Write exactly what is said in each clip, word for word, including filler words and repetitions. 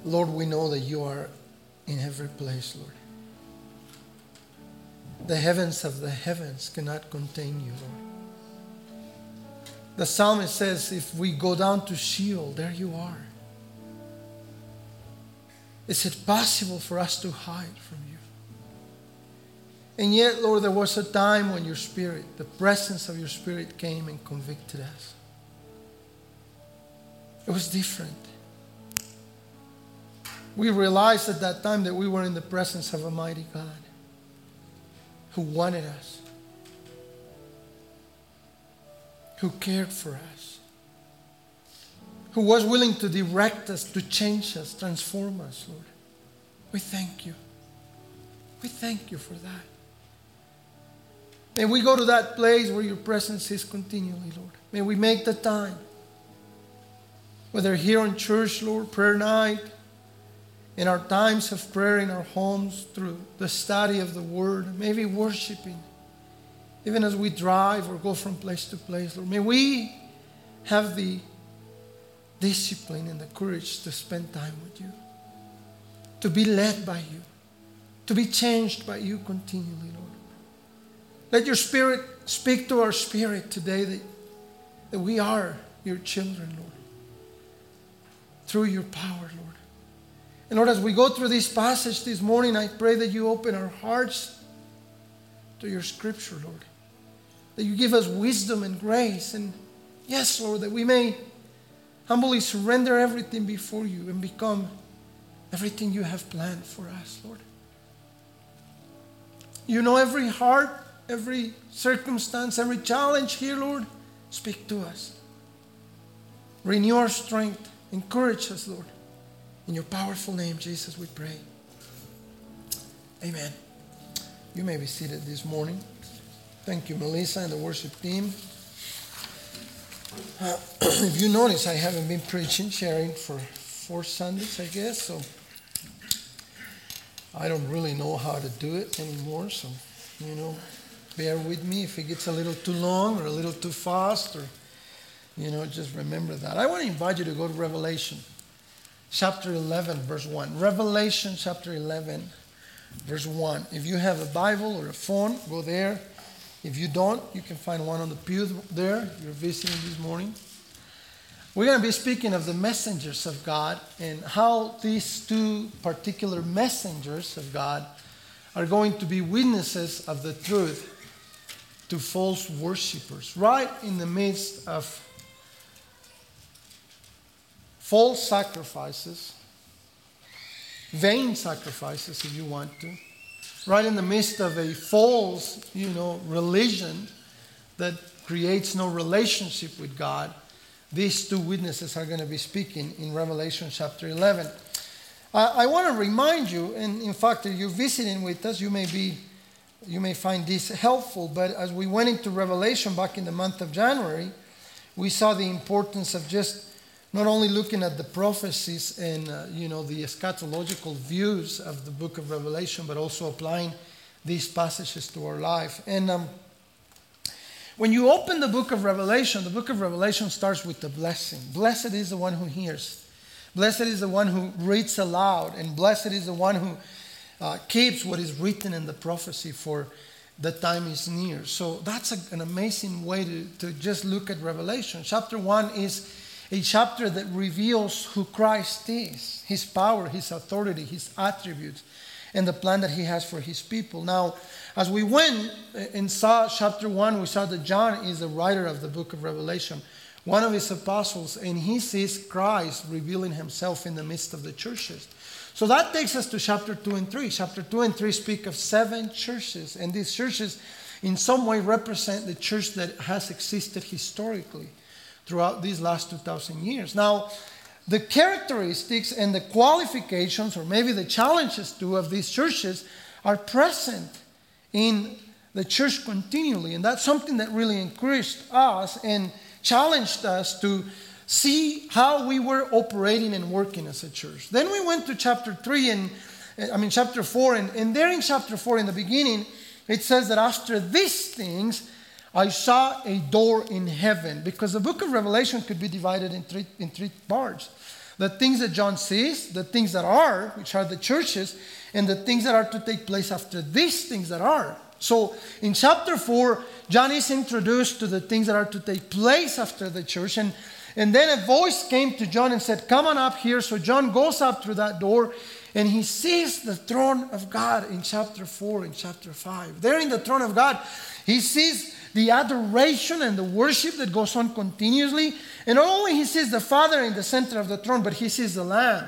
Lord, we know that you are in every place, Lord. The heavens of the heavens cannot contain you, Lord. The psalmist says, if we go down to Sheol, there you are. Is it possible for us to hide from you? And yet, Lord, there was a time when your Spirit, the presence of your Spirit came and convicted us. It was different. We realized at that time that we were in the presence of a mighty God who wanted us, who cared for us, who was willing to direct us, to change us, transform us, Lord. We thank you. We thank you for that. May we go to that place where your presence is continually, Lord. May we make the time, whether here in church, Lord, prayer night, in our times of prayer in our homes, through the study of the Word, maybe worshiping, even as we drive or go from place to place, Lord. May we have the discipline and the courage to spend time with you, to be led by you, to be changed by you continually, Lord. Let your Spirit speak to our spirit today that, that we are your children, Lord, through your power, Lord. And Lord, as we go through this passage this morning, I pray that you open our hearts to your scripture, Lord. That you give us wisdom and grace. And yes, Lord, that we may humbly surrender everything before you and become everything you have planned for us, Lord. You know every heart, every circumstance, every challenge here, Lord. Speak to us. Renew our strength. Encourage us, Lord. In your powerful name, Jesus, we pray. Amen. You may be seated this morning. Thank you, Melissa and the worship team. Uh, if you notice, I haven't been preaching, sharing for four Sundays, I guess. So I don't really know how to do it anymore. So, you know, bear with me if it gets a little too long or a little too fast, or, you know, just remember that. I want to invite you to go to Revelation chapter eleven, verse one. Revelation chapter eleven, verse one. If you have a Bible or a phone, go there. If you don't, you can find one on the pew there. You're visiting this morning. We're going to be speaking of the messengers of God and how these two particular messengers of God are going to be witnesses of the truth to false worshipers, right in the midst of false sacrifices, vain sacrifices if you want to, right in the midst of a false, you know, religion that creates no relationship with God. These two witnesses are going to be speaking in Revelation chapter eleven. I, I want to remind you, and in fact, if you're visiting with us, you may be, you may find this helpful, but as we went into Revelation back in the month of January, we saw the importance of just not only looking at the prophecies and, uh, you know, the eschatological views of the book of Revelation, but also applying these passages to our life. And um, when you open the book of Revelation, the book of Revelation starts with the blessing. Blessed is the one who hears. Blessed is the one who reads aloud. And blessed is the one who uh, keeps what is written in the prophecy, for the time is near. So that's a, an amazing way to, to just look at Revelation. Chapter one is a chapter that reveals who Christ is, his power, his authority, his attributes, and the plan that he has for his people. Now, as we went and saw chapter one, we saw that John is the writer of the book of Revelation, one of his apostles, and he sees Christ revealing himself in the midst of the churches. So that takes us to chapter two and three. Chapter two and three speak of seven churches, and these churches in some way represent the church that has existed historically throughout these last two thousand years. Now, the characteristics and the qualifications, or maybe the challenges too, of these churches are present in the church continually. And that's something that really encouraged us and challenged us to see how we were operating and working as a church. Then we went to chapter three, and I mean chapter four, and, and there in chapter four in the beginning, it says that after these things, I saw a door in heaven, because the book of Revelation could be divided in three, in three parts. The things that John sees, the things that are, which are the churches, and the things that are to take place after these things that are. So in chapter four, John is introduced to the things that are to take place after the church. And, and then a voice came to John and said, come on up here. So John goes up through that door and he sees the throne of God in chapter four and chapter five. There in the throne of God, he sees the adoration and the worship that goes on continuously. And not only he sees the Father in the center of the throne, but he sees the Lamb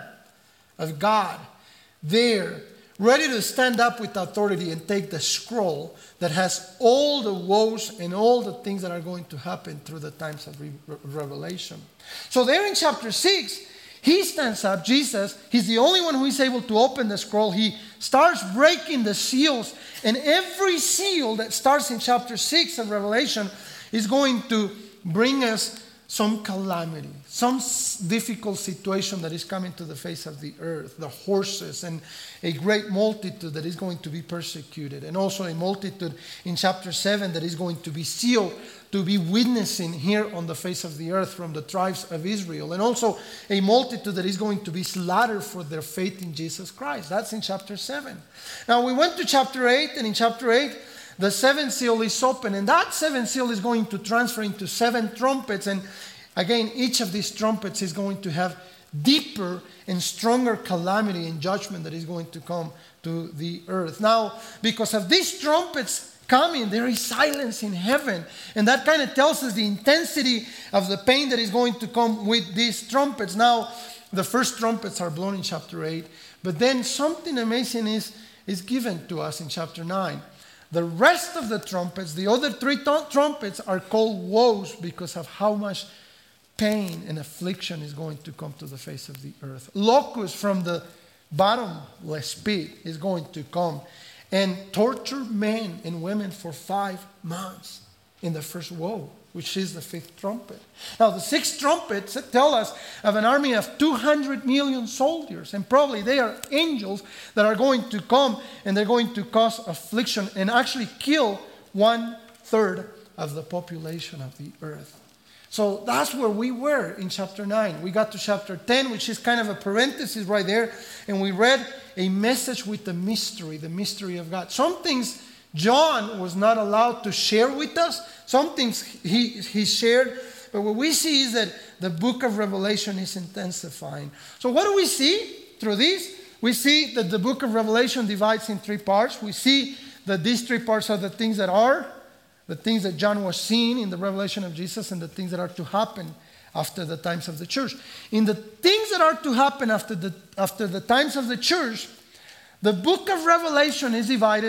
of God there, ready to stand up with authority and take the scroll that has all the woes and all the things that are going to happen through the times of re- Revelation. So there in chapter six, he stands up, Jesus, he's the only one who is able to open the scroll. He starts breaking the seals, and every seal that starts in chapter six of Revelation is going to bring us some calamity, some difficult situation that is coming to the face of the earth, the horses, and a great multitude that is going to be persecuted, and also a multitude in chapter seven that is going to be sealed to be witnessing here on the face of the earth from the tribes of Israel, and also a multitude that is going to be slaughtered for their faith in Jesus Christ. That's in chapter seven. Now we went to chapter eight, and in chapter eight, the seventh seal is open, and that seventh seal is going to transfer into seven trumpets. And again, each of these trumpets is going to have deeper and stronger calamity and judgment that is going to come to the earth. Now, because of these trumpets coming, there is silence in heaven. And that kind of tells us the intensity of the pain that is going to come with these trumpets. Now, the first trumpets are blown in chapter eight, but then something amazing is, is given to us in chapter nine. The rest of the trumpets, the other three t- trumpets are called woes because of how much pain and affliction is going to come to the face of the earth. Locusts from the bottomless pit is going to come and torture men and women for five months in the first woe, which is the fifth trumpet. Now, the sixth trumpets tell us of an army of two hundred million soldiers, and probably they are angels that are going to come and they're going to cause affliction and actually kill one third of the population of the earth. So that's where we were in chapter nine. We got to chapter ten, which is kind of a parenthesis right there, and we read a message with the mystery, the mystery of God. Some things John was not allowed to share with us. Some things he, he shared. But what we see is that the book of Revelation is intensifying. So what do we see through this? We see that the book of Revelation divides in three parts. We see that these three parts are the things that are, the things that John was seeing in the revelation of Jesus, and the things that are to happen after the times of the church. In the things that are to happen after the, after the times of the church, the book of Revelation is divided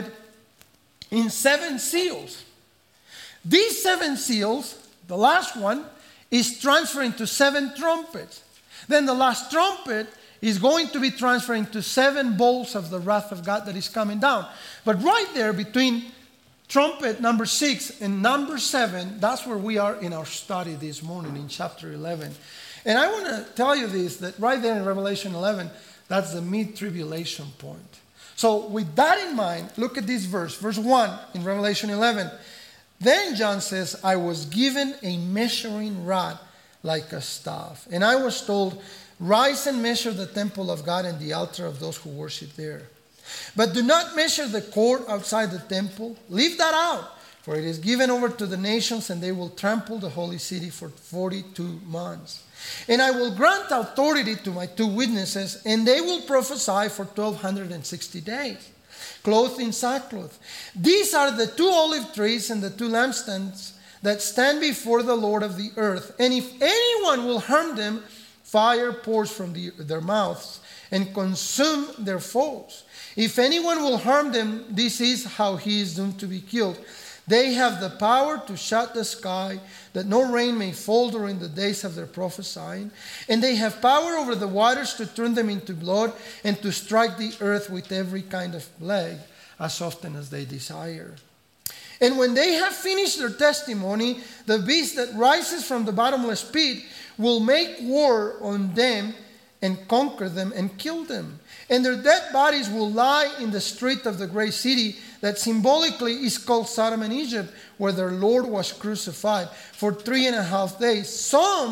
in seven seals. These seven seals, the last one, is transferring to seven trumpets. Then the last trumpet is going to be transferring to seven bowls of the wrath of God that is coming down. But right there between trumpet number six and number seven, that's where we are in our study this morning in chapter eleven. And I want to tell you this, that right there in Revelation eleven, that's the mid-tribulation point. So with that in mind, look at this verse, verse one in Revelation eleven. Then John says, I was given a measuring rod like a staff. And I was told, rise and measure the temple of God and the altar of those who worship there. But do not measure the court outside the temple. Leave that out, for it is given over to the nations, and they will trample the holy city for forty-two months. And I will grant authority to my two witnesses, and they will prophesy for twelve sixty days, clothed in sackcloth. These are the two olive trees and the two lampstands that stand before the Lord of the earth. And if anyone will harm them, fire pours from the, their mouths and consume their foes. If anyone will harm them, this is how he is doomed to be killed. They have the power to shut the sky, that no rain may fall during the days of their prophesying. And they have power over the waters to turn them into blood, and to strike the earth with every kind of plague, as often as they desire. And when they have finished their testimony, the beast that rises from the bottomless pit will make war on them and conquer them and kill them. And their dead bodies will lie in the street of the great city that symbolically is called Sodom and Egypt, where their Lord was crucified for three and a half days. Some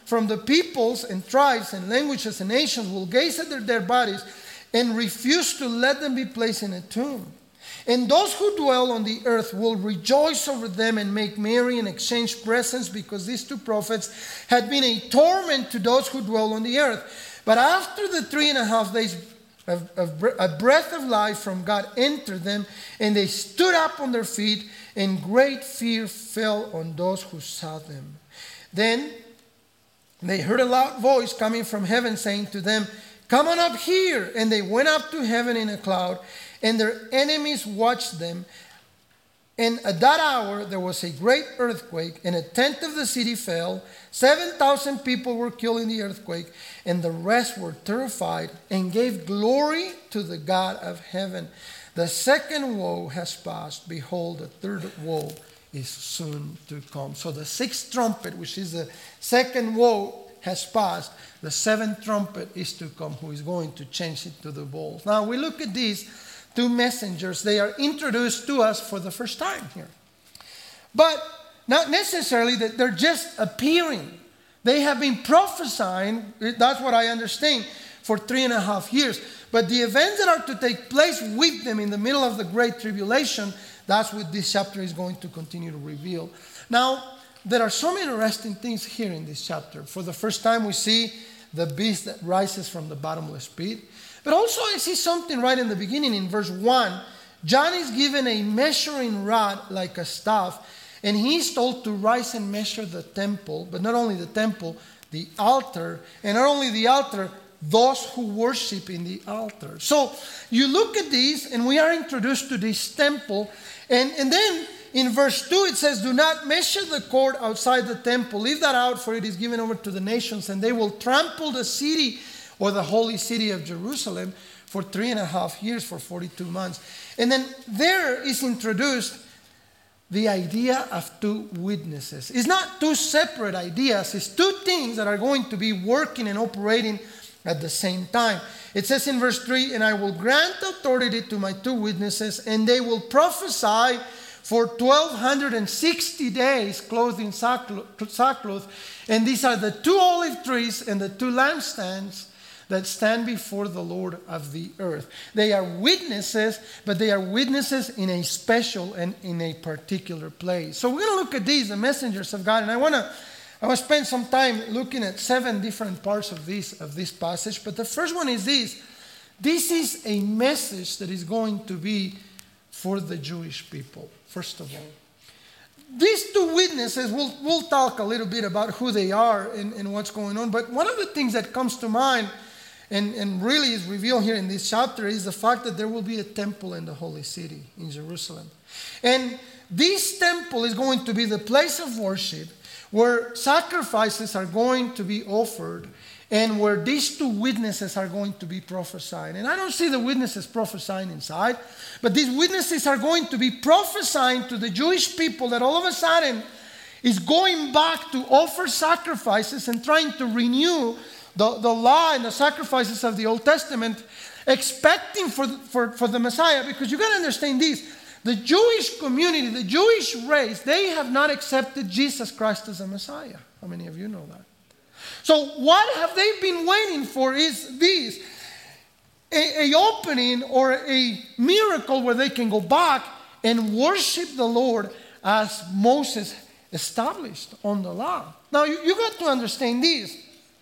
from the peoples and tribes and languages and nations will gaze at their dead bodies and refuse to let them be placed in a tomb. And those who dwell on the earth will rejoice over them and make merry and exchange presents, because these two prophets had been a torment to those who dwell on the earth. But after the three and a half days, a, a, a breath of life from God entered them, and they stood up on their feet, and great fear fell on those who saw them. Then they heard a loud voice coming from heaven saying to them, "Come on up here." And they went up to heaven in a cloud, and their enemies watched them. And at that hour there was a great earthquake, and a tenth of the city fell. Seven thousand people were killed in the earthquake, and the rest were terrified and gave glory to the God of heaven. The second woe has passed. Behold, the third woe is soon to come. So the sixth trumpet, which is the second woe, has passed. The seventh trumpet is to come, who is going to change it to the bowls. Now we look at these two messengers. They are introduced to us for the first time here. But not necessarily that they're just appearing. They have been prophesying, that's what I understand, for three and a half years. But the events that are to take place with them in the middle of the Great Tribulation, that's what this chapter is going to continue to reveal. Now, there are some interesting things here in this chapter. For the first time, we see the beast that rises from the bottomless pit. But also I see something right in the beginning in verse one. John is given a measuring rod like a staff, and he's told to rise and measure the temple, but not only the temple, the altar, and not only the altar, those who worship in the altar. So you look at these, and we are introduced to this temple, and, and then in verse two it says, "Do not measure the court outside the temple. Leave that out, for it is given over to the nations, and they will trample the city," or the holy city of Jerusalem, "for three and a half years, for forty-two months. And then there is introduced the idea of two witnesses. It's not two separate ideas. It's two things that are going to be working and operating at the same time. It says in verse three, "And I will grant authority to my two witnesses, and they will prophesy for twelve sixty days, clothed in sackcloth. And these are the two olive trees and the two lampstands that stand before the Lord of the earth." They are witnesses, but they are witnesses in a special and in a particular place. So we're going to look at these, the messengers of God. And I want to I want to spend some time looking at seven different parts of this, of this passage. But the first one is this. This is a message that is going to be for the Jewish people, first of all. These two witnesses, we'll, we'll talk a little bit about who they are and, and what's going on. But one of the things that comes to mind and, and really is revealed here in this chapter is the fact that there will be a temple in the holy city in Jerusalem. And this temple is going to be the place of worship where sacrifices are going to be offered and where these two witnesses are going to be prophesying. And I don't see the witnesses prophesying inside, but these witnesses are going to be prophesying to the Jewish people that all of a sudden is going back to offer sacrifices and trying to renew the, the law and the sacrifices of the Old Testament, expecting for, for, for the Messiah. Because you got to understand this. The Jewish community, the Jewish race, they have not accepted Jesus Christ as a Messiah. How many of you know that? So what have they been waiting for is this. A, a opening or a miracle where they can go back and worship the Lord as Moses established on the law. Now you, you got to understand this.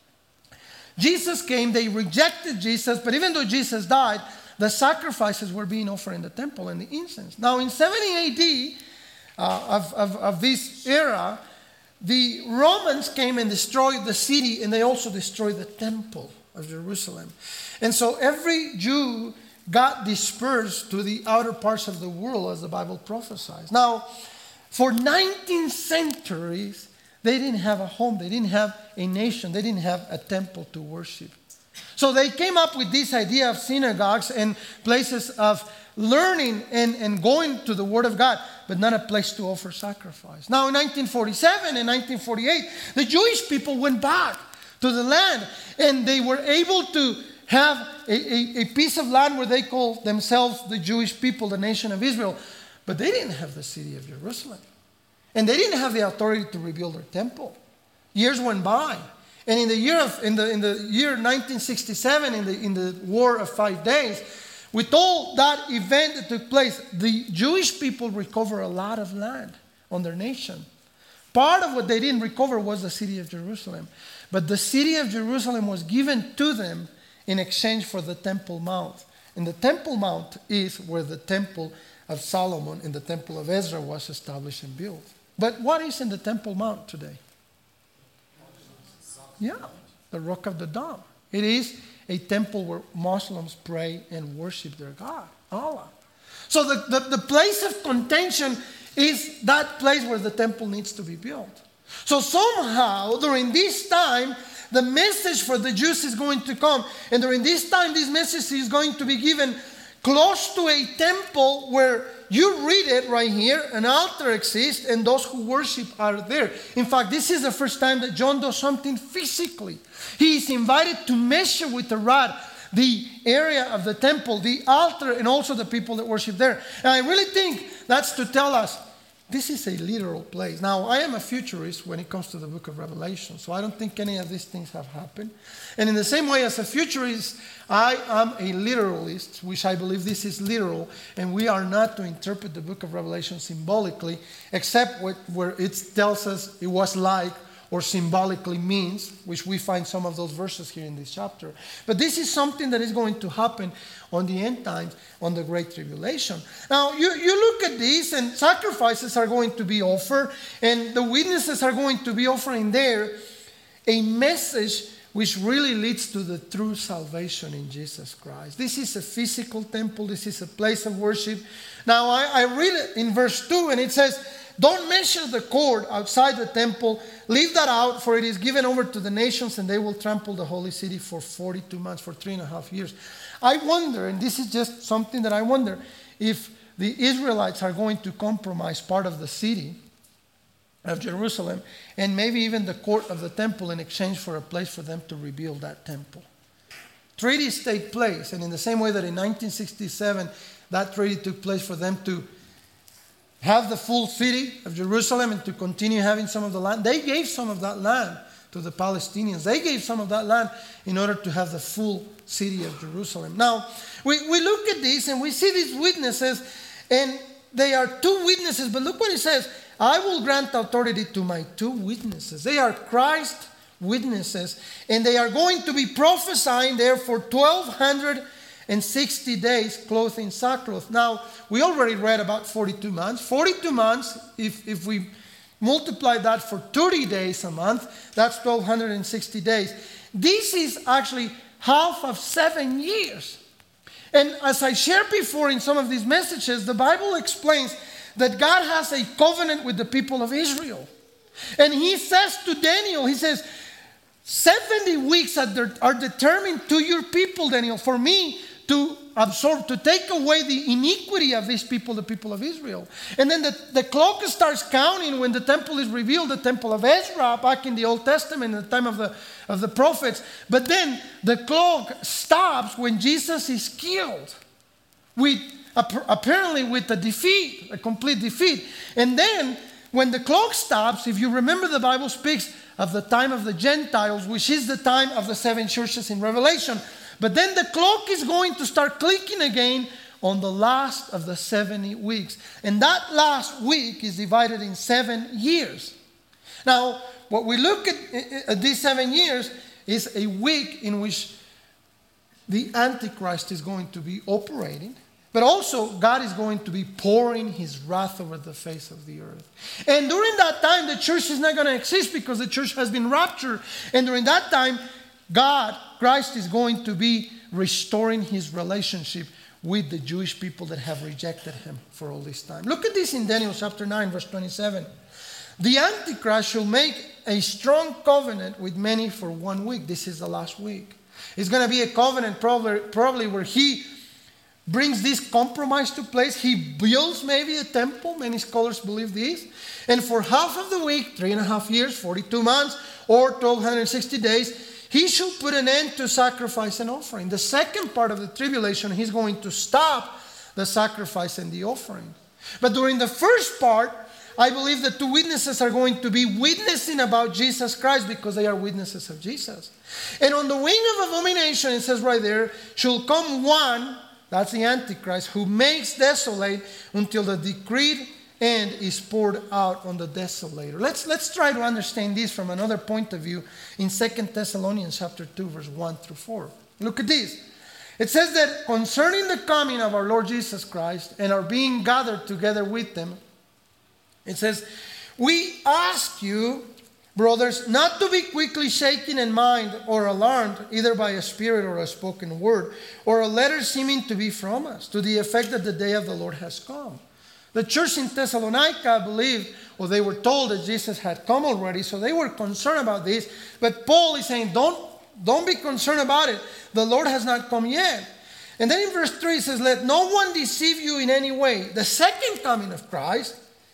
Jesus came, they rejected Jesus, but even though Jesus died, the sacrifices were being offered in the temple and the incense. Now in seventy A D uh, of, of, of this era, the Romans came and destroyed the city, and they also destroyed the temple of Jerusalem. And so every Jew got dispersed to the outer parts of the world, as the Bible prophesies. Now, for nineteen centuries, they didn't have a home. They didn't have a nation. They didn't have a temple to worship. So they came up with this idea of synagogues and places of learning and, and going to the Word of God, but not a place to offer sacrifice. Now in nineteen forty-seven and nineteen forty-eight, the Jewish people went back to the land, and they were able to have a, a, a piece of land where they called themselves the Jewish people, the nation of Israel. But they didn't have the city of Jerusalem. And they didn't have the authority to rebuild their temple. Years went by, And in the year of in the in the year nineteen sixty-seven, in the in the War of Five Days, with all that event that took place, the Jewish people recovered a lot of land on their nation. Part of what they didn't recover was the city of Jerusalem. But the city of Jerusalem was given to them in exchange for the Temple Mount. And the Temple Mount is where the Temple of Solomon and the Temple of Ezra was established and built. But what is in the Temple Mount today? Yeah, the Rock of the Dome. It is a temple where Muslims pray and worship their God, Allah. So the, the, the place of contention is that place where the temple needs to be built. So somehow, during this time, the message for the Jews is going to come. And during this time, this message is going to be given close to a temple where you read it right here, an altar exists, and those who worship are there. In fact, this is the first time that John does something physically. He is invited to measure with a rod the area of the temple, the altar, and also the people that worship there. And I really think that's to tell us this is a literal place. Now, I am a futurist when it comes to the book of Revelation, so I don't think any of these things have happened. And in the same way as a futurist, I am a literalist, which I believe this is literal, and we are not to interpret the book of Revelation symbolically, except where it tells us it was like, or symbolically means, which we find some of those verses here in this chapter. But this is something that is going to happen on the end times, on the Great Tribulation. Now, you, you look at this, and sacrifices are going to be offered, and the witnesses are going to be offering there a message which really leads to the true salvation in Jesus Christ. This is a physical temple. This is a place of worship. Now, I, I read it in verse two, and it says, "Don't measure the court outside the temple. Leave that out, for it is given over to the nations, and they will trample the holy city for forty-two months, for three and a half years." I wonder, and this is just something that I wonder, if the Israelites are going to compromise part of the city of Jerusalem, and maybe even the court of the temple, in exchange for a place for them to rebuild that temple. Treaties take place, and in the same way that in nineteen sixty-seven, that treaty took place for them to have the full city of Jerusalem and to continue having some of the land. They gave some of that land to the Palestinians. They gave some of that land in order to have the full city of Jerusalem. Now, we, we look at this and we see these witnesses, and they are two witnesses, but look what it says. "I will grant authority to my two witnesses." They are Christ witnesses, and they are going to be prophesying there for twelve sixty days, clothed in sackcloth. Now, we already read about forty-two months. forty-two months, if, if we multiply that for thirty days a month, that's twelve sixty days. This is actually half of seven years. And as I shared before in some of these messages, the Bible explains that God has a covenant with the people of Israel. And he says to Daniel, he says, seventy weeks are determined to your people, Daniel, for me to absorb, to take away the iniquity of these people, the people of Israel. And then the, the clock starts counting when the temple is revealed, the temple of Ezra, back in the Old Testament, in the time of the, of the prophets. But then the clock stops when Jesus is killed, with, apparently with a defeat, a complete defeat. And then when the clock stops, if you remember, the Bible speaks of the time of the Gentiles, which is the time of the seven churches in Revelation. But then the clock is going to start clicking again on the last of the seventy weeks. And that last week is divided in seven years. Now, what we look at, at these seven years is a week in which the Antichrist is going to be operating. But also, God is going to be pouring his wrath over the face of the earth. And during that time, the church is not going to exist because the church has been raptured. And during that time, God, Christ, is going to be restoring his relationship with the Jewish people that have rejected him for all this time. Look at this in Daniel chapter nine, verse twenty-seven. "The Antichrist shall make a strong covenant with many for one week." This is the last week. It's going to be a covenant probably, probably where he brings this compromise to place. He builds maybe a temple. Many scholars believe this. And for half of the week, three and a half years, forty-two months, or twelve sixty days, he shall put an end to sacrifice and offering. The second part of the tribulation, he's going to stop the sacrifice and the offering. But during the first part, I believe the two witnesses are going to be witnessing about Jesus Christ because they are witnesses of Jesus. And on the wing of abomination, it says right there, shall come one, that's the Antichrist, who makes desolate until the decreed end is poured out on the desolator. Let's, let's try to understand this from another point of view in Second Thessalonians chapter two, verse one through four. Look at this. It says that concerning the coming of our Lord Jesus Christ and our being gathered together with them, it says, we ask you, brothers, not to be quickly shaken in mind or alarmed, either by a spirit or a spoken word, or a letter seeming to be from us, to the effect that the day of the Lord has come. The church in Thessalonica believed, or they were told that Jesus had come already, so they were concerned about this. But Paul is saying, don't, don't be concerned about it. The Lord has not come yet. And then in verse three it says, let no one deceive you in any way. The second coming of Christ,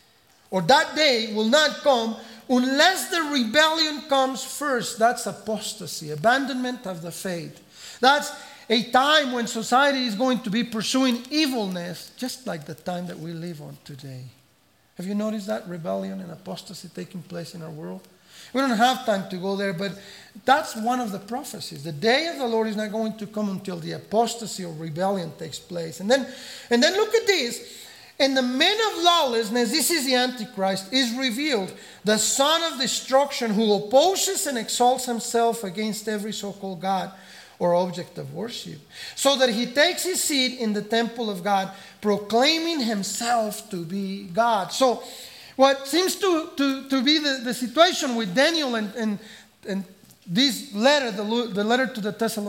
or that day, will not come unless the rebellion comes first. That's apostasy, abandonment of the faith. That's a time when society is going to be pursuing evilness, just like the time that we live on today. Have you noticed that rebellion and apostasy taking place in our world? We don't have time to go there, but that's one of the prophecies. The day of the Lord is not going to come until the apostasy or rebellion takes place. And then, and then look at this. And the man of lawlessness, this is the Antichrist, is revealed, the son of destruction, who opposes and exalts himself against every so-called God or object of worship, so that he takes his seat in the temple of God, proclaiming himself to be God. So what seems to, to, to be the, the situation with Daniel and, and, and this letter, the, the letter to the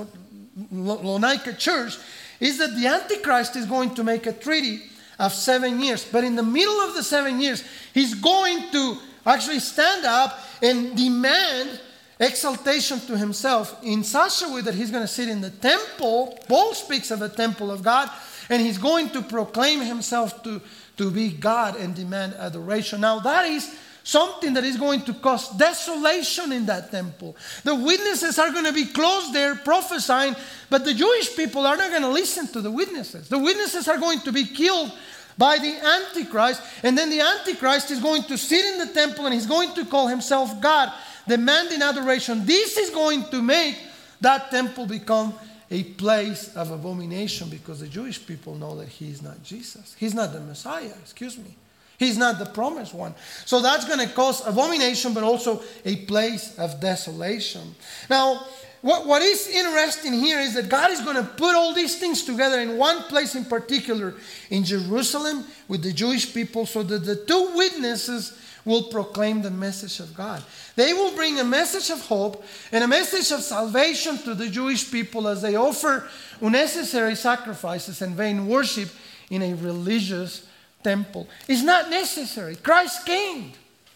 Thessalonica church, is that the Antichrist is going to make a treaty of seven years. But in the middle of the seven years, he's going to actually stand up and demand exaltation to himself in such a way that he's going to sit in the temple. Paul speaks of the temple of God, and he's going to proclaim himself to, to be God and demand adoration. Now that is something that is going to cause desolation in that temple. The witnesses are going to be close there prophesying, but the Jewish people are not going to listen to the witnesses. The witnesses are going to be killed by the Antichrist, and then the Antichrist is going to sit in the temple and he's going to call himself God, demanding adoration. This is going to make that temple become a place of abomination, because the Jewish people know that he is not Jesus. He's not the Messiah, excuse me. He's not the promised one. So that's going to cause abomination, but also a place of desolation. Now, what, what is interesting here is that God is going to put all these things together in one place in particular, in Jerusalem with the Jewish people, so that the two witnesses will proclaim the message of God. They will bring a message of hope and a message of salvation to the Jewish people as they offer unnecessary sacrifices and vain worship in a religious temple. It's not necessary. Christ came.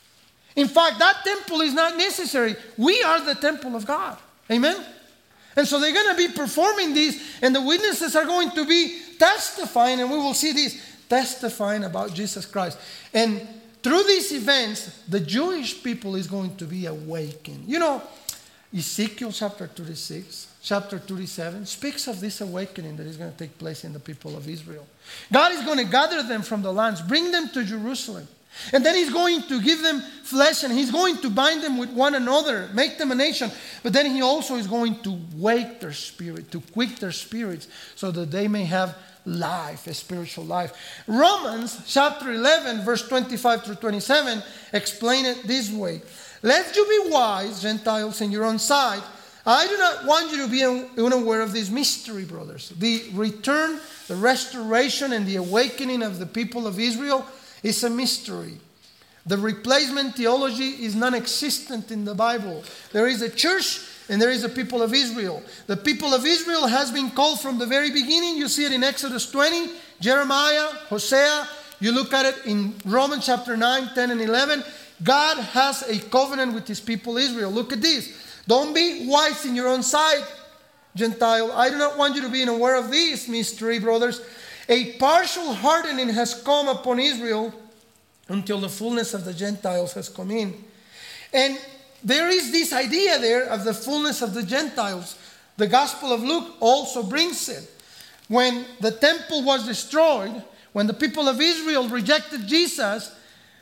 In fact, that temple is not necessary. We are the temple of God. Amen? And so they're going to be performing this, and the witnesses are going to be testifying, and we will see this, testifying about Jesus Christ. And through these events, the Jewish people is going to be awakened. You know, Ezekiel chapter thirty-six, chapter thirty-seven speaks of this awakening that is going to take place in the people of Israel. God is going to gather them from the lands, bring them to Jerusalem. And then he's going to give them flesh, and he's going to bind them with one another, make them a nation. But then he also is going to wake their spirit, to quick their spirits, so that they may have life, a spiritual life. Romans chapter eleven, verse twenty-five through twenty-seven explain it this way. Let you be wise, Gentiles, in your own sight. I do not want you to be unaware of this mystery, brothers. The return, the restoration, and the awakening of the people of Israel is a mystery. The replacement theology is non-existent in the Bible. There is a church and there is a people of Israel. The people of Israel has been called from the very beginning. You see it in Exodus twenty, Jeremiah, Hosea. You look at it in Romans chapter nine, ten, and eleven. God has a covenant with his people Israel. Look at this. Don't be wise in your own sight, Gentile. I do not want you to be unaware of this mystery, brothers. A partial hardening has come upon Israel until the fullness of the Gentiles has come in. And there is this idea there of the fullness of the Gentiles. The Gospel of Luke also brings it. When the temple was destroyed, when the people of Israel rejected Jesus,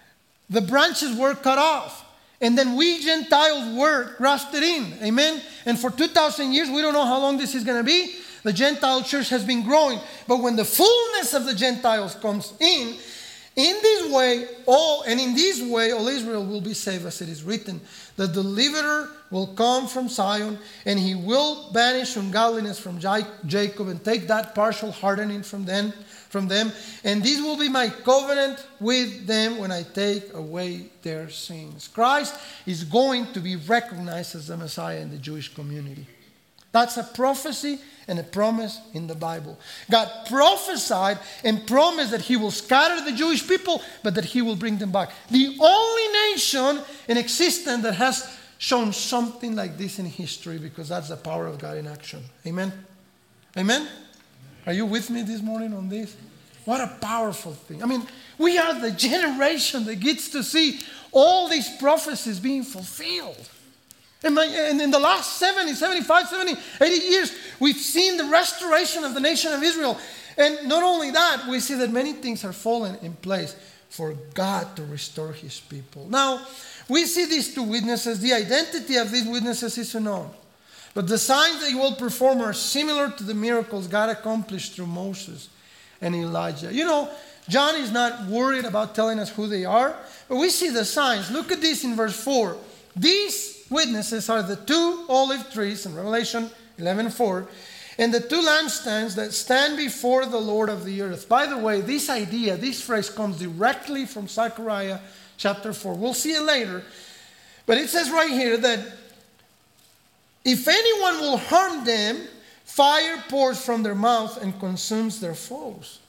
the branches were cut off. And then we Gentiles were grafted in. Amen? And for two thousand years, we don't know how long this is going to be. The Gentile church has been growing. But when the fullness of the Gentiles comes in, in this way, all, and in this way, all Israel will be saved, as it is written. The deliverer will come from Zion, and he will banish ungodliness from Jacob and take that partial hardening from them. From them, and this will be my covenant with them when I take away their sins. Christ is going to be recognized as the Messiah in the Jewish community. That's a prophecy and a promise in the Bible. God prophesied and promised that he will scatter the Jewish people, but that he will bring them back. The only nation in existence that has shown something like this in history, because that's the power of God in action. Amen? Amen? Are you with me this morning on this? What a powerful thing. I mean, we are the generation that gets to see all these prophecies being fulfilled. And in the last seventy, seventy-five, seventy, eighty years, we've seen the restoration of the nation of Israel. And not only that, we see that many things are falling in place for God to restore his people. Now, we see these two witnesses. The identity of these witnesses is unknown. But the signs they will perform are similar to the miracles God accomplished through Moses and Elijah. You know, John is not worried about telling us who they are, but we see the signs. Look at this in verse four. These witnesses are the two olive trees in Revelation eleven four, and the two lampstands that stand before the Lord of the earth. By the way, this idea, this phrase comes directly from Zechariah chapter four. We'll see it later. But it says right here that if anyone will harm them, fire pours from their mouth and consumes their foes.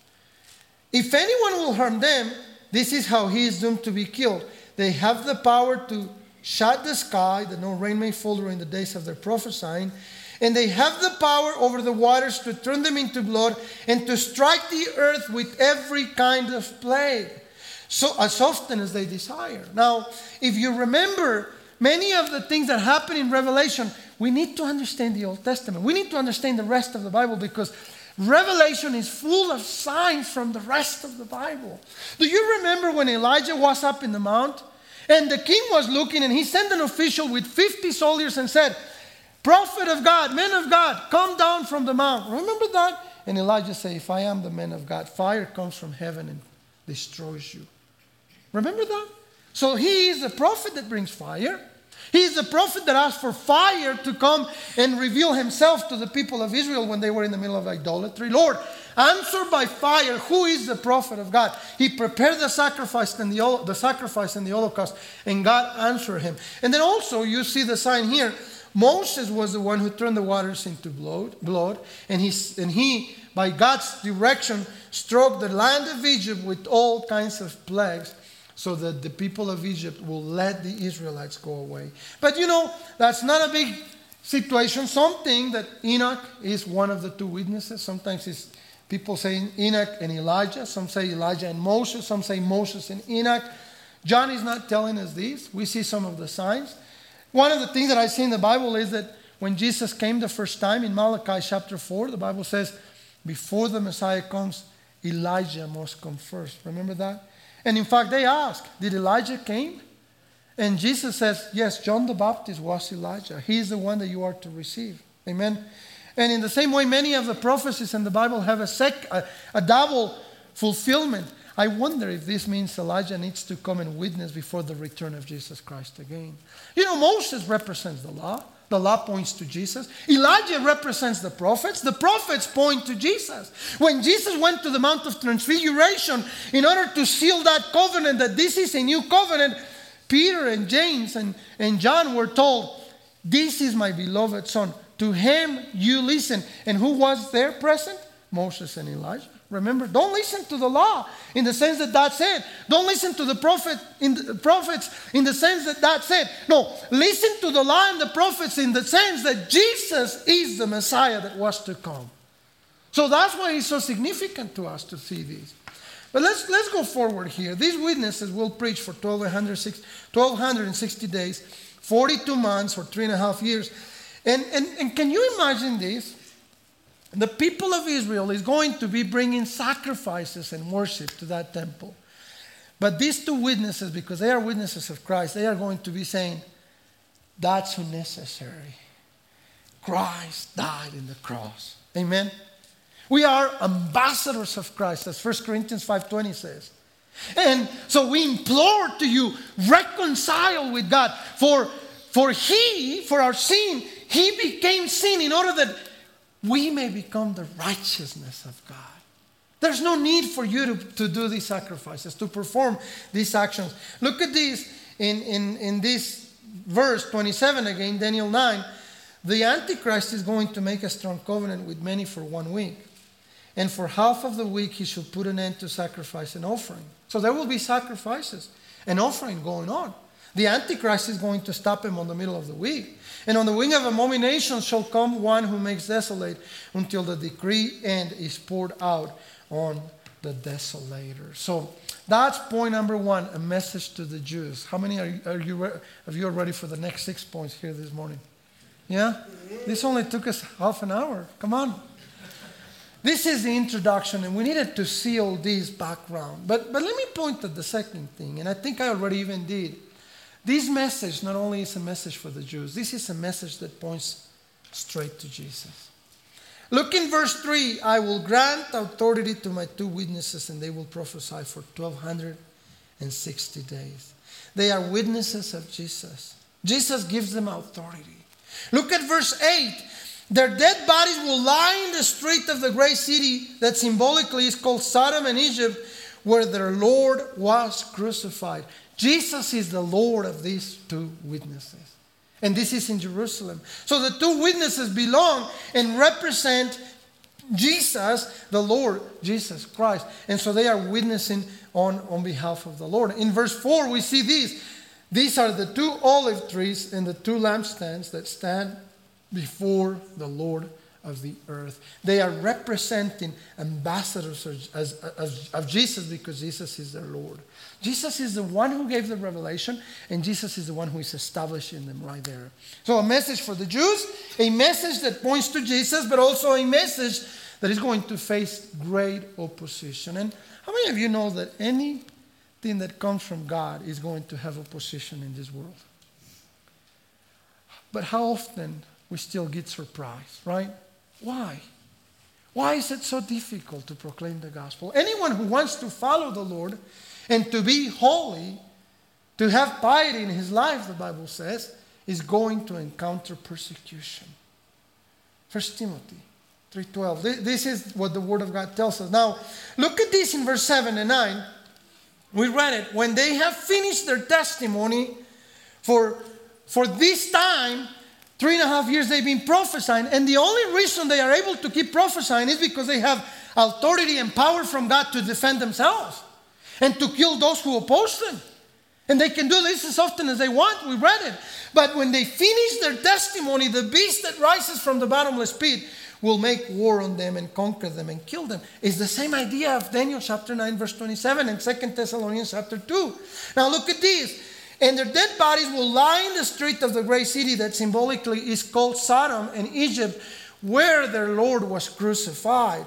If anyone will harm them, this is how he is doomed to be killed. They have the power to shut the sky, that no rain may fall during the days of their prophesying. And they have the power over the waters to turn them into blood and to strike the earth with every kind of plague, so as often as they desire. Now, if you remember many of the things that happen in Revelation, we need to understand the Old Testament. We need to understand the rest of the Bible, because Revelation is full of signs from the rest of the Bible. Do you remember when Elijah was up in the mount and the king was looking, and he sent an official with fifty soldiers and said, "Prophet of God, man of God, come down from the mount." Remember that? And Elijah said, "If I am the man of God, fire comes from heaven and destroys you." Remember that? So he is the prophet that brings fire. He is the prophet that asked for fire to come and reveal himself to the people of Israel when they were in the middle of idolatry. Lord, answer by fire. Who is the prophet of God? He prepared the sacrifice and the, the sacrifice and the Holocaust, and God answered him. And then also you see the sign here. Moses was the one who turned the waters into blood, blood and, he, and he, by God's direction, struck the land of Egypt with all kinds of plagues, so that the people of Egypt will let the Israelites go away. But you know, that's not a big situation. Some think that Enoch is one of the two witnesses. Sometimes it's, people say Enoch and Elijah. Some say Elijah and Moses. Some say Moses and Enoch. John is not telling us this. We see some of the signs. One of the things that I see in the Bible is that when Jesus came the first time in Malachi chapter four, the Bible says, before the Messiah comes, Elijah must come first. Remember that? And in fact, they ask, did Elijah came? And Jesus says, yes, John the Baptist was Elijah. He is the one that you are to receive. Amen. And in the same way, many of the prophecies in the Bible have a, sec, a, a double fulfillment. I wonder if this means Elijah needs to come and witness before the return of Jesus Christ again. You know, Moses represents the law. The law points to Jesus. Elijah represents the prophets. The prophets point to Jesus. When Jesus went to the Mount of Transfiguration in order to seal that covenant, that this is a new covenant, Peter and James and, and John were told, "This is my beloved son. To him you listen." And who was there present? Moses and Elijah. Remember, don't listen to the law in the sense that that's it. Don't listen to the prophet in the prophets in the sense that that's it. No, listen to the law and the prophets in the sense that Jesus is the Messiah that was to come. So that's why it's so significant to us to see this. But let's, let's go forward here. These witnesses will preach for twelve sixty days, forty-two months or three and a half years. And, and, and can you imagine this? The people of Israel is going to be bringing sacrifices and worship to that temple. But these two witnesses, because they are witnesses of Christ, they are going to be saying, that's necessary. Christ died in the cross. Amen? We are ambassadors of Christ, as First Corinthians five twenty says. And so we implore to you, reconcile with God. For, for He, for our sin, He became sin in order that we may become the righteousness of God. There's no need for you to, to do these sacrifices, to perform these actions. Look at this in, in, in this verse twenty-seven again, Daniel nine. The Antichrist is going to make a strong covenant with many for one week. And for half of the week he shall put an end to sacrifice and offering. So there will be sacrifices and offering going on. The Antichrist is going to stop him on the middle of the week. And on the wing of abomination shall come one who makes desolate until the decree end is poured out on the desolator. So that's point number one, a message to the Jews. How many are you, are you re- are you ready for the next six points here this morning? Yeah? This only took us half an hour. Come on. This is the introduction, and we needed to see all this background. But, but let me point at the second thing, and I think I already even did. This message not only is a message for the Jews, this is a message that points straight to Jesus. Look in verse three. I will grant authority to my two witnesses, and they will prophesy for twelve sixty days. They are witnesses of Jesus. Jesus gives them authority. Look at verse eight. Their dead bodies will lie in the street of the great city that symbolically is called Sodom and Egypt, where their Lord was crucified. Jesus is the Lord of these two witnesses. And this is in Jerusalem. So the two witnesses belong and represent Jesus, the Lord, Jesus Christ. And so they are witnessing on, on behalf of the Lord. In verse four, we see these. These are the two olive trees and the two lampstands that stand before the Lord of the earth. They are representing ambassadors of, as, as, of Jesus, because Jesus is their Lord. Jesus is the one who gave the revelation, and Jesus is the one who is establishing them right there. So a message for the Jews, a message that points to Jesus, but also a message that is going to face great opposition. And how many of you know that anything that comes from God is going to have opposition in this world? But how often we still get surprised, right? Why? Why is it so difficult to proclaim the gospel? Anyone who wants to follow the Lord and to be holy, to have piety in his life, the Bible says, is going to encounter persecution. First Timothy three twelve. This is what the Word of God tells us. Now, look at this in verse seven and nine. We read it. When they have finished their testimony, for, for this time, three and a half years they've been prophesying, and the only reason they are able to keep prophesying is because they have authority and power from God to defend themselves and to kill those who oppose them. And they can do this as often as they want. We read it. But when they finish their testimony, the beast that rises from the bottomless pit will make war on them and conquer them and kill them. It's the same idea of Daniel chapter nine, verse twenty-seven, and Second Thessalonians chapter two. Now look at this. And their dead bodies will lie in the street of the great city that symbolically is called Sodom and Egypt, where their Lord was crucified.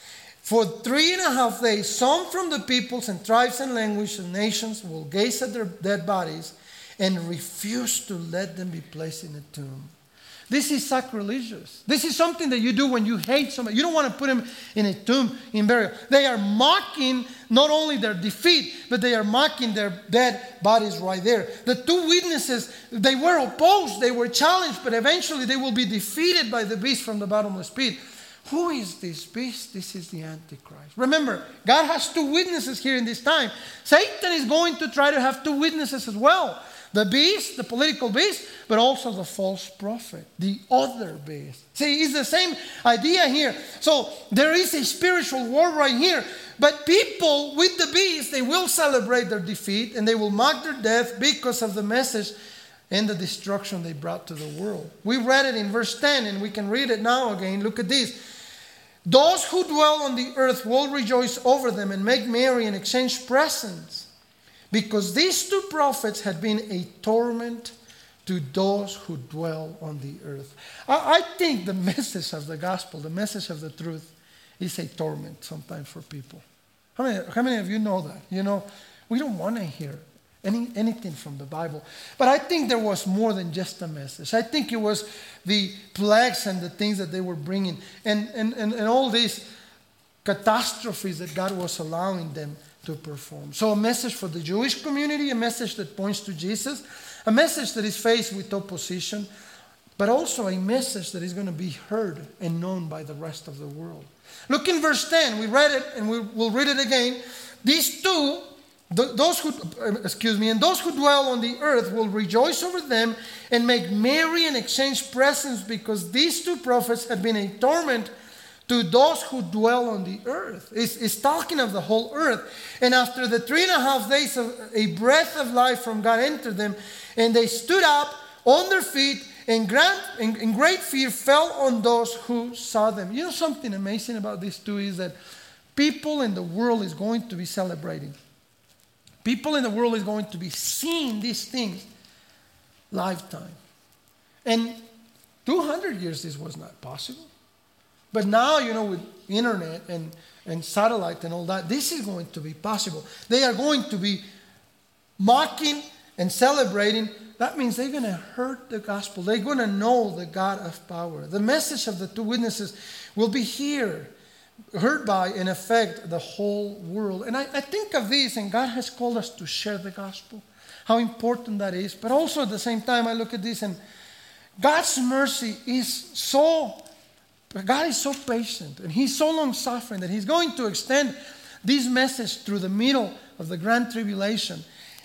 For three and a half days, some from the peoples and tribes and languages and nations will gaze at their dead bodies and refuse to let them be placed in a tomb. This is sacrilegious. This is something that you do when you hate somebody. You don't want to put them in a tomb in burial. They are mocking not only their defeat, but they are mocking their dead bodies right there. The two witnesses, they were opposed, they were challenged, but eventually they will be defeated by the beast from the bottomless pit. Who is this beast? This is the Antichrist. Remember, God has two witnesses here in this time. Satan is going to try to have two witnesses as well. The beast, the political beast, but also the false prophet, the other beast. See, it's the same idea here. So there is a spiritual war right here. But people with the beast, they will celebrate their defeat and they will mock their death because of the message and the destruction they brought to the world. We read it in verse ten, and we can read it now again. Look at this. Those who dwell on the earth will rejoice over them and make merry and exchange presents, because these two prophets had been a torment to those who dwell on the earth. I, I think the message of the gospel, the message of the truth, is a torment sometimes for people. How many, how many of you know that? You know, We don't want to hear any, anything from the Bible. But I think there was more than just a message. I think it was the plagues and the things that they were bringing, and, and, and, and all these catastrophes that God was allowing them to perform. So a message for the Jewish community, a message that points to Jesus, a message that is faced with opposition, but also a message that is going to be heard and known by the rest of the world. Look in verse ten. We read it and we will read it again. These two, th- those who, excuse me, and those who dwell on the earth will rejoice over them and make merry and exchange presents, because these two prophets have been a torment to those who dwell on the earth. It's, it's talking of the whole earth. And after the three and a half days, of a breath of life from God entered them, and they stood up on their feet, and grand, in, in great fear fell on those who saw them. You know something amazing about these two is that people in the world is going to be celebrating. People in the world is going to be seeing these things lifetime. And two hundred years this was not possible. But now, you know, with internet and, and satellite and all that, this is going to be possible. They are going to be mocking and celebrating. That means they're going to hear the gospel. They're going to know the God of power. The message of the two witnesses will be here, heard by and affect the whole world. And I, I think of this, and God has called us to share the gospel, how important that is. But also at the same time, I look at this, and God's mercy is so, God is so patient, and He's so long-suffering that He's going to extend this message through the middle of the Grand Tribulation,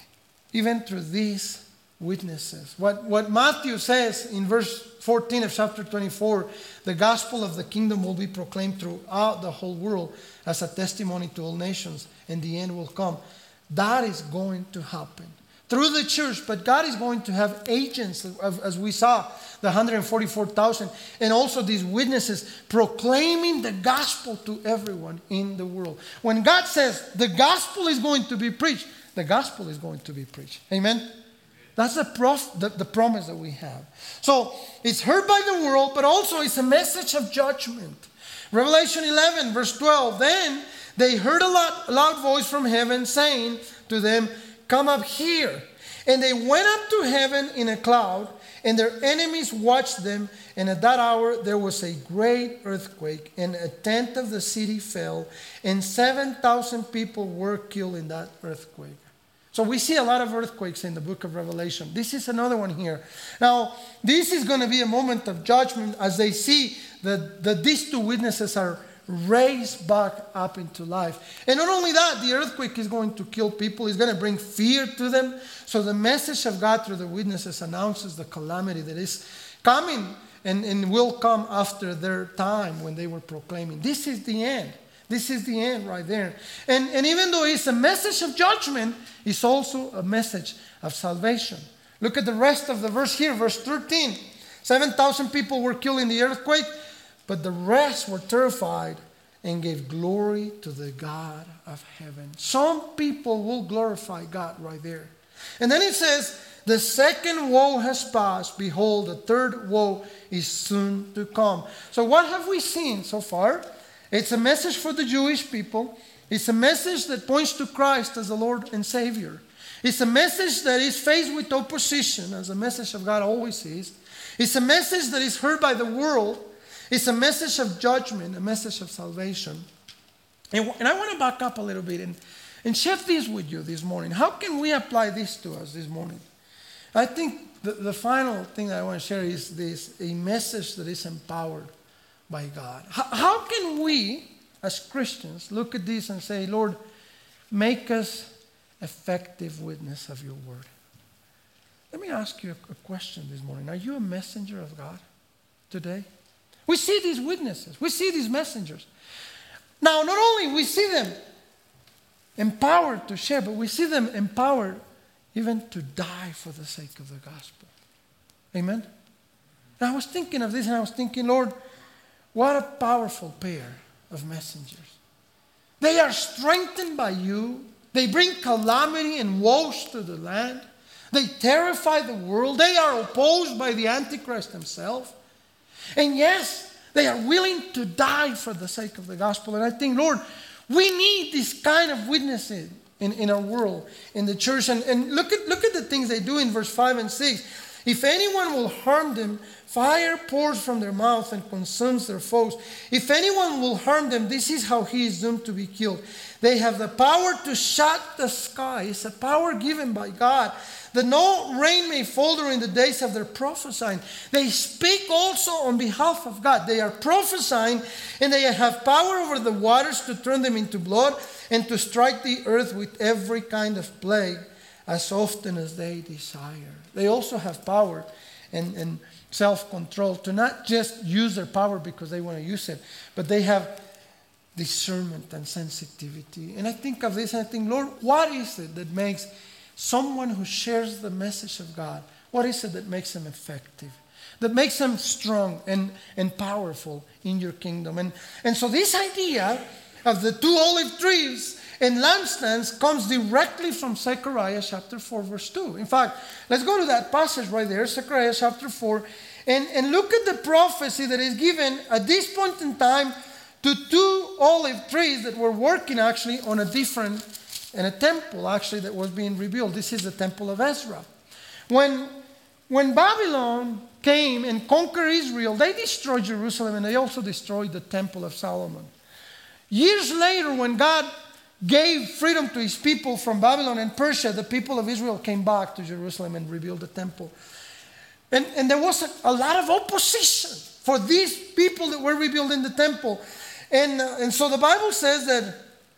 even through these witnesses. What, what Matthew says in verse fourteen of chapter twenty-four, the gospel of the kingdom will be proclaimed throughout the whole world as a testimony to all nations, and the end will come. That is going to happen through the church, but God is going to have agents, as we saw, the one hundred forty-four thousand, and also these witnesses proclaiming the gospel to everyone in the world. When God says the gospel is going to be preached, the gospel is going to be preached. Amen? That's the, prof, the, the promise that we have. So it's heard by the world, but also it's a message of judgment. Revelation eleven, verse twelve. Then they heard a loud, loud voice from heaven saying to them, "Come up here." And they went up to heaven in a cloud, and their enemies watched them. And at that hour there was a great earthquake, and a tenth of the city fell, and seven thousand people were killed in that earthquake. So we see a lot of earthquakes in the book of Revelation. This is another one here. Now, this is going to be a moment of judgment as they see that, that these two witnesses are raised back up into life. And not only that, the earthquake is going to kill people. It's going to bring fear to them. So the message of God through the witnesses announces the calamity that is coming and, and will come after their time when they were proclaiming. This is the end. This is the end right there. And, and even though it's a message of judgment, it's also a message of salvation. Look at the rest of the verse here, verse thirteen. seven thousand people were killed in the earthquake, but the rest were terrified and gave glory to the God of heaven. Some people will glorify God right there. And then it says, the second woe has passed. Behold, the third woe is soon to come. So what have we seen so far? It's a message for the Jewish people. It's a message that points to Christ as the Lord and Savior. It's a message that is faced with opposition, as the message of God always is. It's a message that is heard by the world. It's a message of judgment, a message of salvation. And, and I want to back up a little bit and, and share this with you this morning. How can we apply this to us this morning? I think the, the final thing that I want to share is this, a message that is empowered by God. How, how can we, as Christians, look at this and say, Lord, make us effective witness of your word? Let me ask you a, a question this morning. Are you a messenger of God today? We see these witnesses. We see these messengers. Now, not only we see them empowered to share, but we see them empowered even to die for the sake of the gospel. Amen? And I was thinking of this and I was thinking, Lord, what a powerful pair of messengers. They are strengthened by you. They bring calamity and woes to the land. They terrify the world. They are opposed by the Antichrist himself. And yes, they are willing to die for the sake of the gospel. And I think, Lord, we need this kind of witnesses in, in our world, in the church. And, and look at look at the things they do in verse five and six. If anyone will harm them, fire pours from their mouth and consumes their foes. If anyone will harm them, this is how he is doomed to be killed. They have the power to shut the sky. It's a power given by God, that no rain may fall during the days of their prophesying. They speak also on behalf of God. They are prophesying, and they have power over the waters to turn them into blood and to strike the earth with every kind of plague as often as they desire. They also have power and, and self-control to not just use their power because they want to use it, but they have discernment and sensitivity. And I think of this and I think, Lord, what is it that makes someone who shares the message of God, what is it that makes them effective, that makes them strong and, and powerful in your kingdom? And, and so this idea of the two olive trees and lampstands comes directly from Zechariah chapter four, verse two. In fact, let's go to that passage right there, Zechariah chapter four, and, and look at the prophecy that is given at this point in time to two olive trees that were working actually on a different, in a temple actually that was being rebuilt. This is the temple of Ezra. When, when Babylon came and conquered Israel, they destroyed Jerusalem and they also destroyed the temple of Solomon. Years later, when God gave freedom to his people from Babylon and Persia, the people of Israel came back to Jerusalem and rebuilt the temple. And, and there was a, a lot of opposition for these people that were rebuilding the temple. And, uh, and so the Bible says that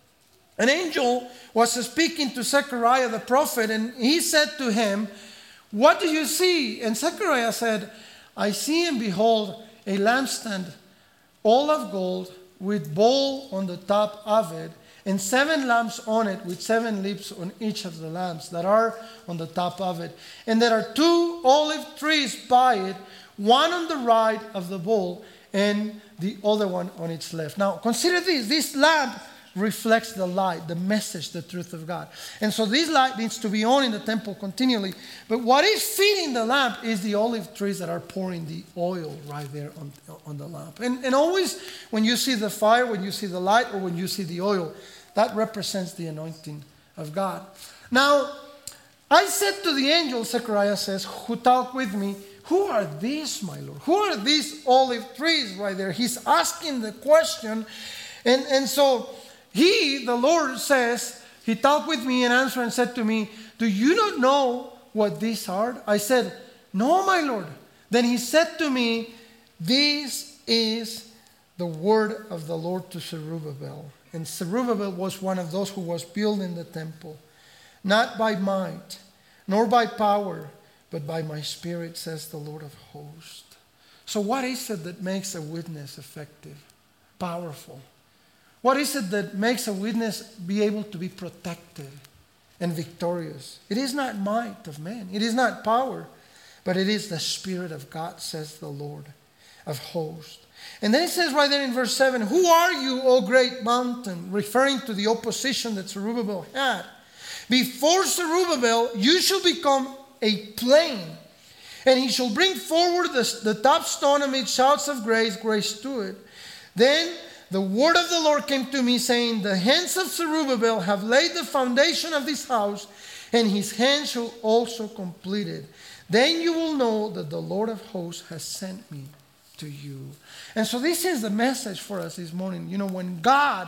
an angel was speaking to Zechariah the prophet, and he said to him, "What do you see?" And Zechariah said, "I see and behold a lampstand, all of gold, with bowl on the top of it, and seven lamps on it, with seven lips on each of the lamps that are on the top of it. And there are two olive trees by it, one on the right of the bowl, and the other one on its left." Now, consider this. This lamp reflects the light, the message, the truth of God. And so this light needs to be on in the temple continually. But what is feeding the lamp is the olive trees that are pouring the oil right there on, on the lamp. And, and always when you see the fire, when you see the light, or when you see the oil, that represents the anointing of God. Now, I said to the angel, Zechariah says, who talked with me, "Who are these, my Lord? Who are these olive trees right there?" He's asking the question. And, and so he, the Lord, says, he talked with me and answered and said to me, "Do you not know what these are?" I said, "No, my Lord." Then he said to me, "This is the word of the Lord to Zerubbabel." And Zerubbabel was one of those who was building the temple. "Not by might, nor by power, but by my spirit, says the Lord of hosts." So what is it that makes a witness effective, powerful? What is it that makes a witness be able to be protected and victorious? It is not might of man. It is not power, but it is the Spirit of God, says the Lord of hosts. And then it says right there in verse seven, "Who are you, O great mountain?" Referring to the opposition that Zerubbabel had. "Before Zerubbabel, you shall become a plain, and he shall bring forward the, the top stone amid shouts of grace, grace to it." Then the word of the Lord came to me, saying, "The hands of Zerubbabel have laid the foundation of this house, and his hands shall also complete it. Then you will know that the Lord of hosts has sent me to you." And so this is the message for us this morning. You know, when God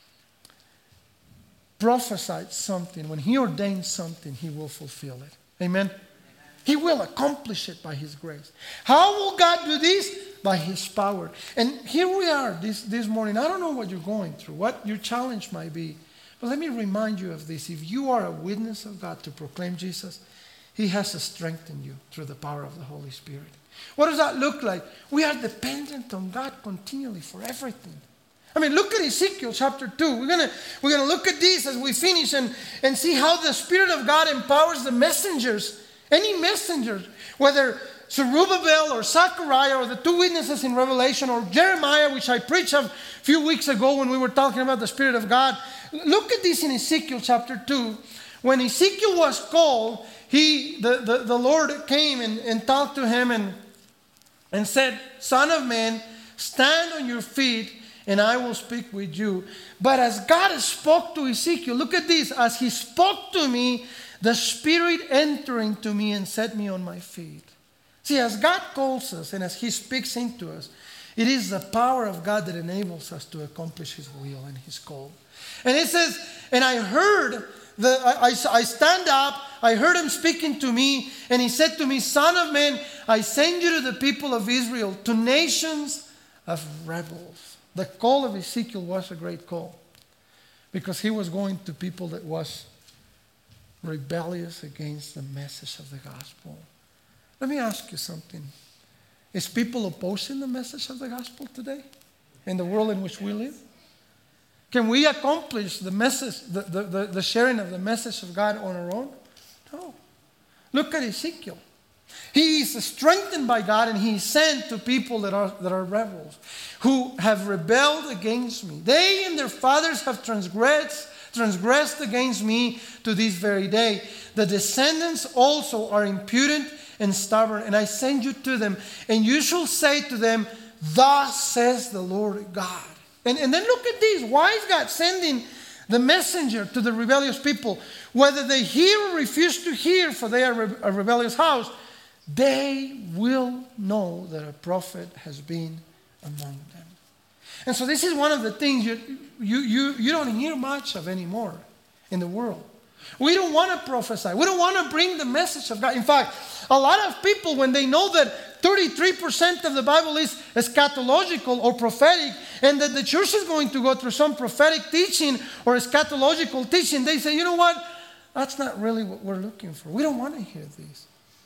prophesied something, when he ordained something, he will fulfill it. Amen? He will accomplish it by his grace. How will God do this? By his power. And here we are this, this morning. I don't know what you're going through, what your challenge might be. But let me remind you of this. If you are a witness of God to proclaim Jesus, he has to strengthen you through the power of the Holy Spirit. What does that look like? We are dependent on God continually for everything. I mean, look at Ezekiel chapter two. We're going we're gonna look at this as we finish and, and see how the Spirit of God empowers the messengers. Any messengers, whether Zerubbabel or Zechariah or the two witnesses in Revelation or Jeremiah, which I preached a few weeks ago when we were talking about the Spirit of God. Look at this in Ezekiel chapter two. When Ezekiel was called, he, the, the, the Lord came and, and talked to him and, and said, "Son of man, stand on your feet and I will speak with you. But as God spoke to Ezekiel, look at this. As he spoke to me, the Spirit entered into me and set me on my feet. See, as God calls us and as he speaks into us, it is the power of God that enables us to accomplish his will and his call. And it says, and I heard, the, I, I, I stand up, I heard him speaking to me, and he said to me, Son of man, I send you to the people of Israel, to nations of rebels. The call of Ezekiel was a great call, because he was going to people that was rebellious against the message of the gospel. Let me ask you something. Is people opposing the message of the gospel today in the world in which we live? Can we accomplish the message, the, the, the, the sharing of the message of God on our own? No. Look at Ezekiel. He is strengthened by God, and he is sent to people that are, that are rebels, who have rebelled against me. They and their fathers have transgressed transgressed against me to this very day. The descendants also are impudent and stubborn, and I send you to them, and you shall say to them, Thus says the Lord God. And, and then look at this. Why is God sending the messenger to the rebellious people? Whether they hear or refuse to hear, for they are a rebellious house, they will know that a prophet has been among them. And so this is one of the things you, you, you, you don't hear much of anymore in the world. We don't want to prophesy. We don't want to bring the message of God. In fact, a lot of people, when they know that thirty-three percent of the Bible is eschatological or prophetic, and that the church is going to go through some prophetic teaching or eschatological teaching, they say, you know what? That's not really what we're looking for. We don't want to hear this.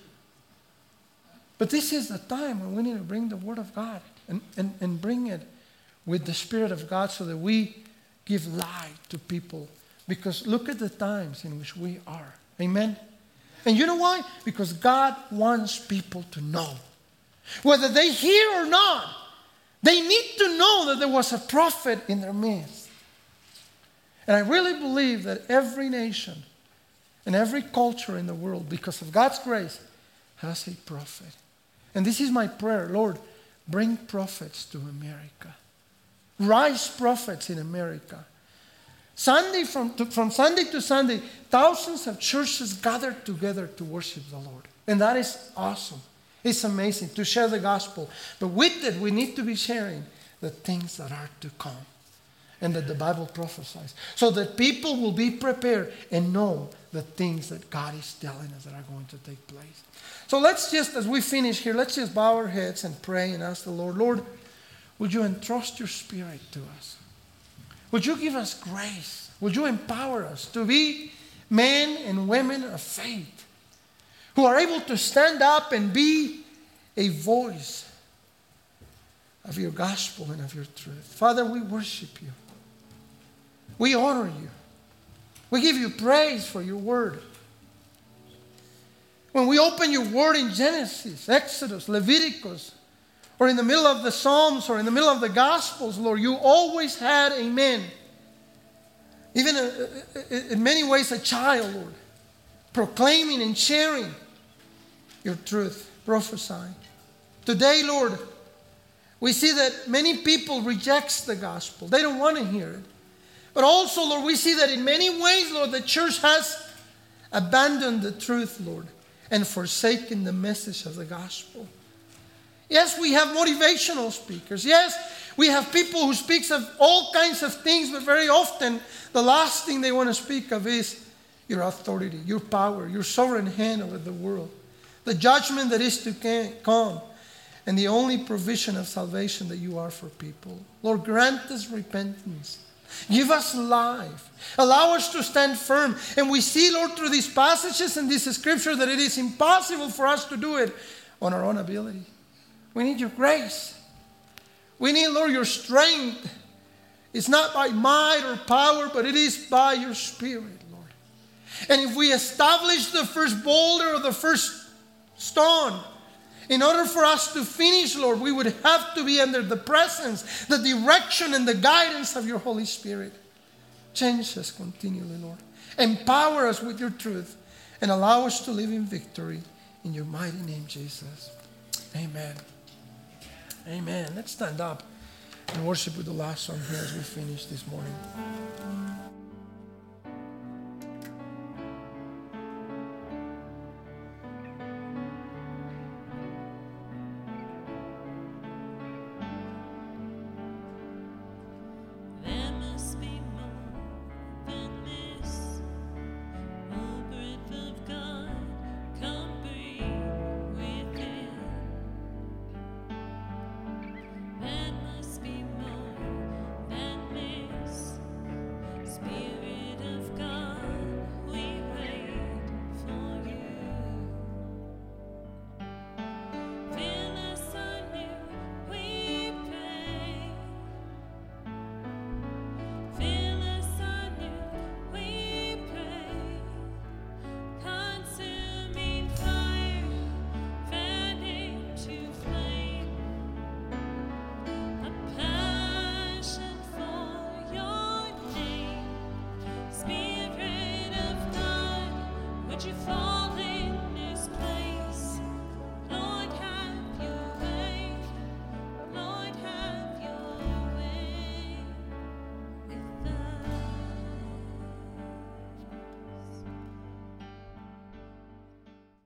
But this is the time when we need to bring the Word of God and, and, and bring it with the Spirit of God so that we give light to people. Because look at the times in which we are. Amen? And you know why? Because God wants people to know. Whether they hear or not, they need to know that there was a prophet in their midst. And I really believe that every nation and every culture in the world, because of God's grace, has a prophet. And this is my prayer. Lord, bring prophets to America. Rise prophets in America. Sunday from, to, from Sunday to Sunday, thousands of churches gather together to worship the Lord. And that is awesome. It's amazing to share the gospel. But with it, we need to be sharing the things that are to come and that the Bible prophesies, so that people will be prepared and know the things that God is telling us that are going to take place. So let's just, as we finish here, let's just bow our heads and pray and ask the Lord, Lord, would you entrust your Spirit to us? Would you give us grace? Would you empower us to be men and women of faith who are able to stand up and be a voice of your gospel and of your truth? Father, we worship you. We honor you. We give you praise for your word. When we open your word in Genesis, Exodus, Leviticus, or in the middle of the Psalms, or in the middle of the Gospels, Lord, you always had a man, even a, in many ways a child, Lord, proclaiming and sharing your truth, prophesying. Today, Lord, we see that many people reject the gospel. They don't want to hear it. But also, Lord, we see that in many ways, Lord, the church has abandoned the truth, Lord, and forsaken the message of the gospel. Yes, we have motivational speakers. Yes, we have people who speak of all kinds of things, but very often the last thing they want to speak of is your authority, your power, your sovereign hand over the world, the judgment that is to come, and the only provision of salvation that you are for people. Lord, grant us repentance. Give us life. Allow us to stand firm. And we see, Lord, through these passages and this scripture that it is impossible for us to do it on our own ability. We need your grace. We need, Lord, your strength. It's not by might or power, but it is by your Spirit, Lord. And if we establish the first boulder or the first stone, in order for us to finish, Lord, we would have to be under the presence, the direction, and the guidance of your Holy Spirit. Change us continually, Lord. Empower us with your truth and allow us to live in victory. In your mighty name, Jesus. Amen. Amen. Let's stand up. and worship with the last song here as we finish this morning.